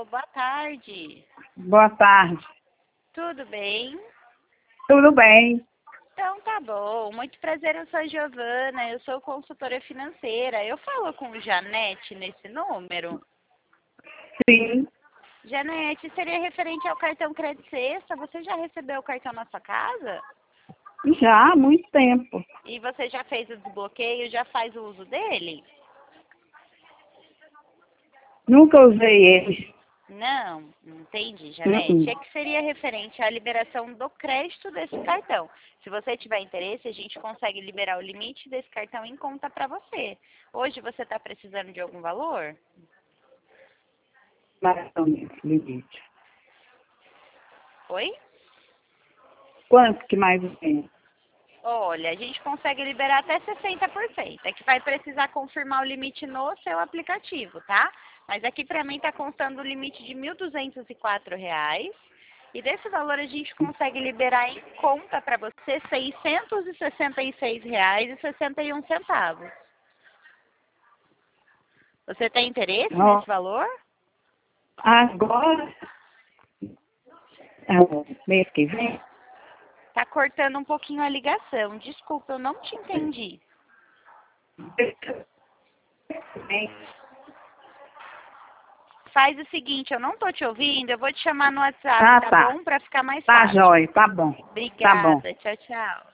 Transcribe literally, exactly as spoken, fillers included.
Alô, boa tarde. Boa tarde. Tudo bem? Tudo bem? Então tá bom. Muito prazer, eu sou a Giovana, eu sou consultora financeira. Eu falo com Janete nesse número? Sim. Janete, seria referente ao cartão Crédito Sexta. Você já recebeu o cartão na sua casa? Já há muito tempo. E você já fez o desbloqueio, já faz o uso dele? Nunca usei ele. Não, entendi, Janete. Uhum. É que seria referente à liberação do crédito desse cartão. Se você tiver interesse, a gente consegue liberar o limite desse cartão em conta para você. Hoje você está precisando de algum valor? Maravilha, limite. Oi? Quanto que mais tem? Olha, a gente consegue liberar até sessenta por cento. É que vai precisar confirmar o limite no seu aplicativo, tá? Mas aqui para mim está constando o limite de mil duzentos e quatro reais. E desse valor a gente consegue liberar em conta para você seiscentos e sessenta e seis reais e sessenta e um centavos. Você tem interesse Ó, nesse valor? agora, é, mês que vem, Tá cortando um pouquinho a ligação. Desculpa, eu não te entendi. Faz o seguinte, eu não tô te ouvindo, eu vou te chamar no WhatsApp, ah, tá tá. bom? Para ficar mais Tá fácil. jóia, tá bom. Tá bom. Obrigada, tchau, tchau.